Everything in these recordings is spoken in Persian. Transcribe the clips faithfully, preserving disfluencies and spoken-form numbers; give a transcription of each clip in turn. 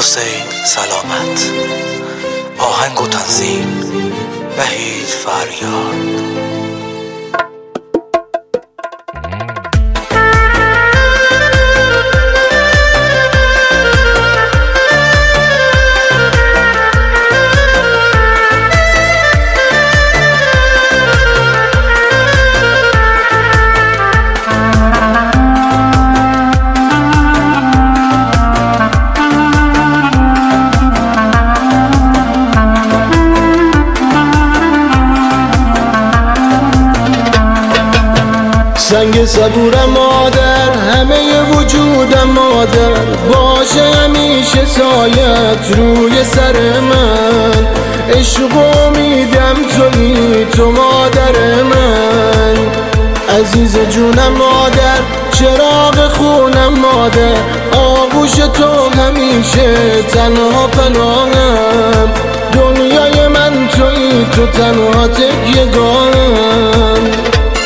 حسین سلامت. آهنگ و تنظیم وحید فریاد. سنگ صبورم مادر، همه وجودم مادر، باشه همیشه سایت روی سر من. عشق و امیدم تویی تو مادر من. عزیز جونم مادر، چراغ خونم مادر، آغوش تو همیشه تنها پناهم. دنیای من تویی تو تنها تکیه‌گاهم.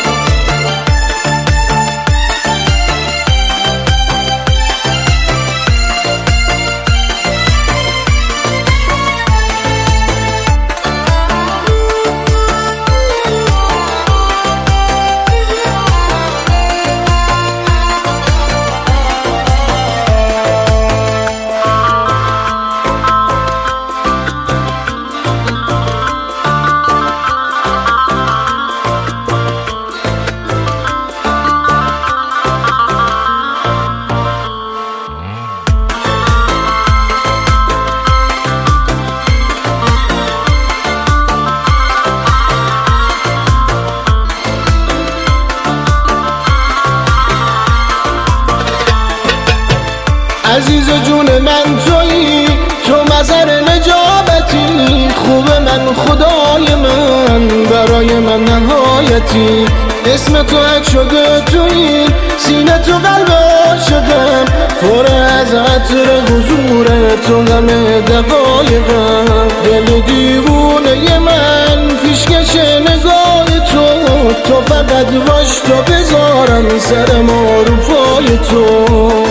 عزیز جون من تویی تو مظهر نجابتی، خوب من خدای من برای من نهایتی. اسم تو حک شده تویی سینه تو قلب شدم، پر از عطر حضور تو همه دقایقم. دل دیوونه من پیشکش نگاه تو، تو فقط باش تو بذارم سر ما رو پای تو.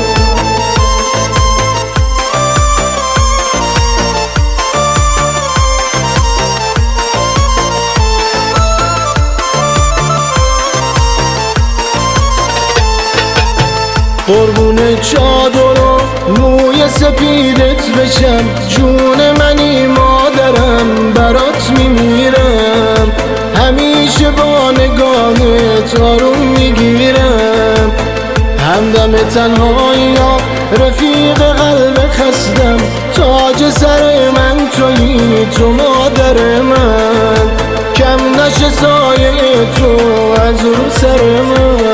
قربون چادر و موی سپیدت بشم، جون منی مادرم برات میمیرم. همیشه با نگاهت آروم میگیرم، همدم تنهایی ها رفیق قلب خستم. تاج سر من تویی تو مادر من، کم نشه سایه تو از رو سر من.